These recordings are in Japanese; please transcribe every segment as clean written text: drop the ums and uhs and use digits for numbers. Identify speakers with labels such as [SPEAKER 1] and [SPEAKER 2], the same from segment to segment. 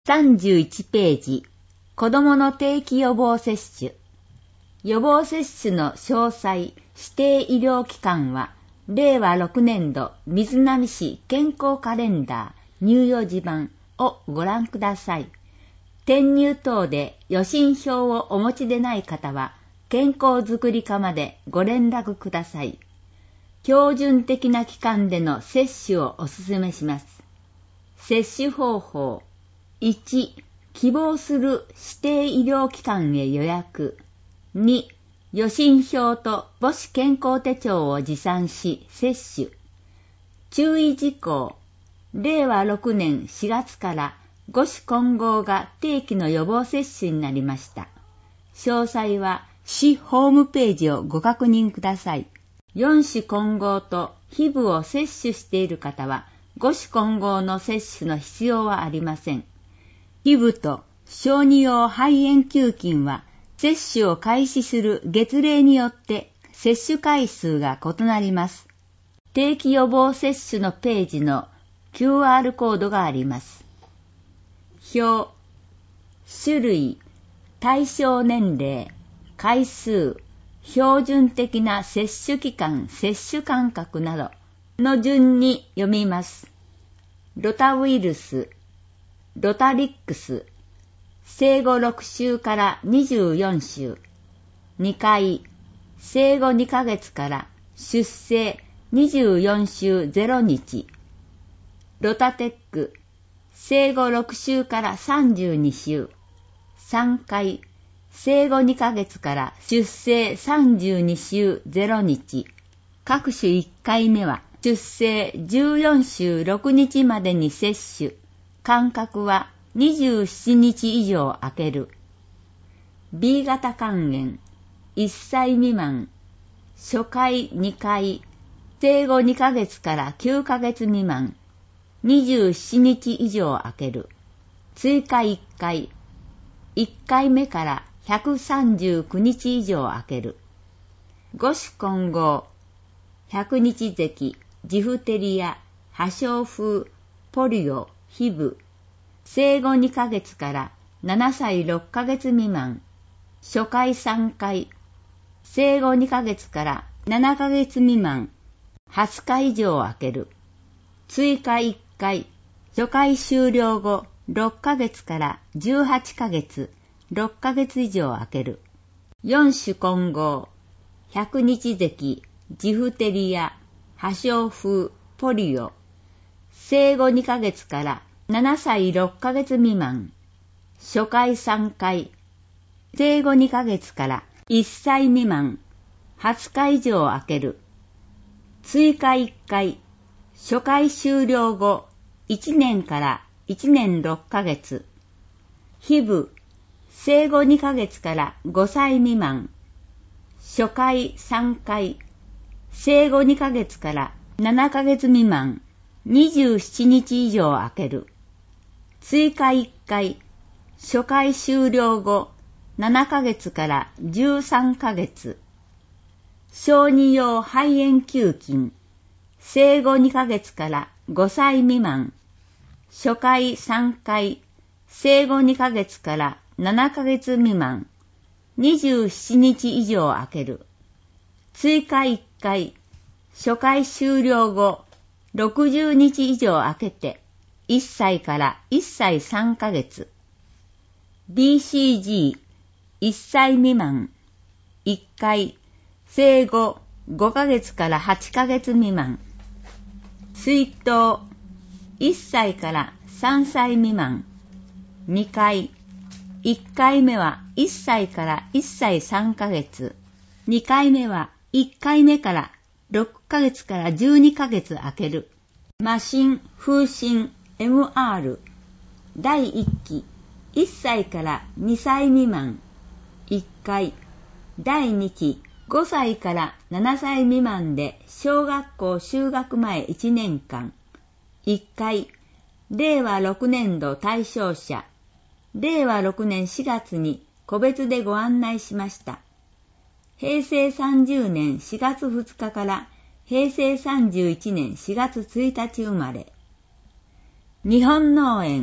[SPEAKER 1] 31ページ、子どもの定期予防接種。予防接種の詳細、指定医療機関は、令和6年度瑞浪市健康カレンダー入予時版をご覧ください。転入等で予診票をお持ちでない方は、健康づくり課までご連絡ください。標準的な期間での接種をお勧めします。接種方法。1、希望する指定医療機関へ予約。2、予診票と母子健康手帳を持参し接種。注意事項。令和6年4月から母子混合が定期の予防接種になりました。詳細は市ホームページをご確認ください。4子混合とHIVを接種している方は5子混合の接種の必要はありません。HIVと小児用肺炎球菌は接種を開始する月齢によって接種回数が異なります。定期予防接種のページの QR コードがあります。表、種類、対象年齢、回数、標準的な接種期間、接種間隔などの順に読みます。ロタウイルス、ロタリックス、生後6週から24週、2回、生後2ヶ月から出生24週0日、ロタテック、生後6週から32週、3回、生後2ヶ月から出生32週0日、各種1回目は出生14週6日までに接種、間隔は27日以上空ける。B 型肝炎、1歳未満、初回2回、生後2ヶ月から9ヶ月未満、27日以上空ける。追加1回、1回目から139日以上空ける。5子混合、100日咳、ジフテリア、破傷風、ポリオ、HIV、生後2ヶ月から7歳6ヶ月未満、初回3回、生後2ヶ月から7ヶ月未満、20日以上空ける。追加1回、初回終了後6ヶ月から18ヶ月、6ヶ月以上空ける。4種混合、100日咳、ジフテリア、破傷風、ポリオ、生後2ヶ月から7歳6ヶ月未満、初回3回、生後2ヶ月から1歳未満、20日以上空ける。追加1回、初回終了後1年から1年6ヶ月、HIV、生後2ヶ月から5歳未満、初回3回、生後2ヶ月から7ヶ月未満、27日以上空ける。追加1回、初回終了後7ヶ月から13ヶ月。小児用肺炎球菌、生後2ヶ月から5歳未満。初回3回、生後2ヶ月から7ヶ月未満。27日以上空ける。追加1回、初回終了後60日以上空けて、1歳から1歳3ヶ月。BCG、1歳未満。1回、生後5ヶ月から8ヶ月未満。水筒、1歳から3歳未満。2回、1回目は1歳から1歳3ヶ月。2回目は1回目から6ヶ月から12ヶ月空ける。麻疹、風疹、MR、第1期、1歳から2歳未満、1回、第2期、5歳から7歳未満で小学校就学前1年間、1回、令和6年度対象者、令和6年4月に個別でご案内しました。平成30年4月2日から平成31年4月1日生まれ。日本脳炎、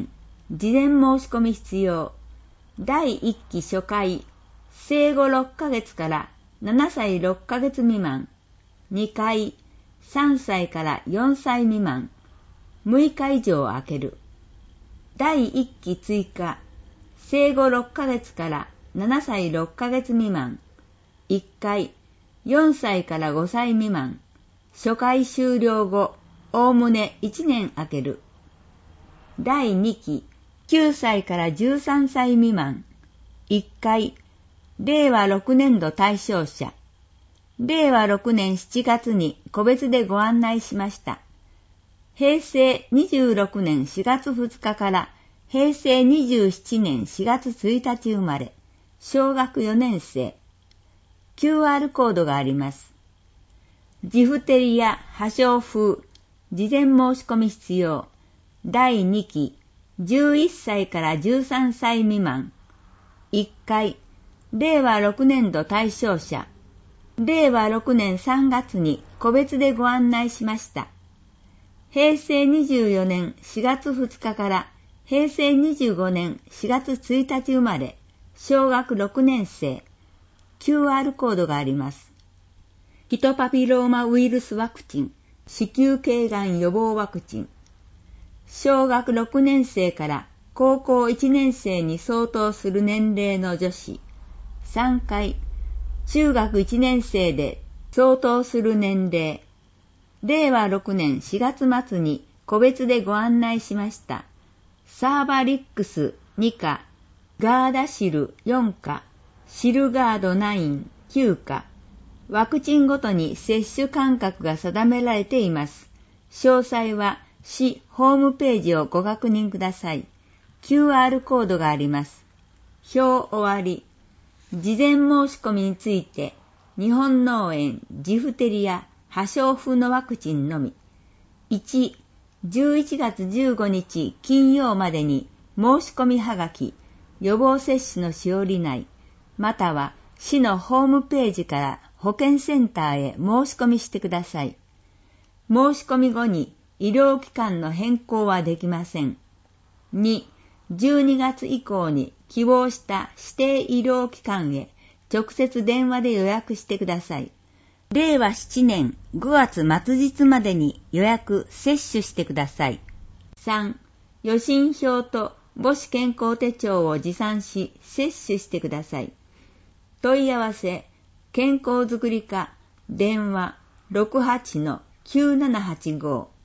[SPEAKER 1] 事前申し込み必要。第1期初回、生後6ヶ月から7歳6ヶ月未満。2回、3歳から4歳未満。6日以上空ける。第1期追加、生後6ヶ月から7歳6ヶ月未満。1回、4歳から5歳未満。初回終了後、おおむね1年空ける。第2期、9歳から13歳未満。1回、令和6年度対象者。令和6年7月に個別でご案内しました。平成26年4月2日から平成27年4月1日生まれ、小学4年生。QR コードがあります。ジフテリア破傷風、事前申し込み必要。第2期、11歳から13歳未満。1回、令和6年度対象者。令和6年3月に個別でご案内しました。平成24年4月2日から平成25年4月1日生まれ、小学6年生。QR コードがあります。ヒトパピローマウイルスワクチン、子宮頸がん予防ワクチン。小学6年生から高校1年生に相当する年齢の女子。3回。中学1年生で相当する年齢。令和6年4月末に個別でご案内しました。サーバリックス2価、ガーダシル4価、シルガード9、9価。ワクチンごとに接種間隔が定められています。詳細は市ホームページをご確認ください。QR コードがあります。表終わり。事前申し込みについて、日本脳炎、ジフテリア、破傷風のワクチンのみ。1、11月15日金曜までに申し込みはがき、予防接種のしおり内、または市のホームページから保健センターへ申し込みしてください。申し込み後に医療機関の変更はできません。2、12月以降に希望した指定医療機関へ直接電話で予約してください。令和7年5月末日までに予約・接種してください。3、予診票と母子健康手帳を持参し接種してください。問い合わせ、健康づくり課、電話 68-9785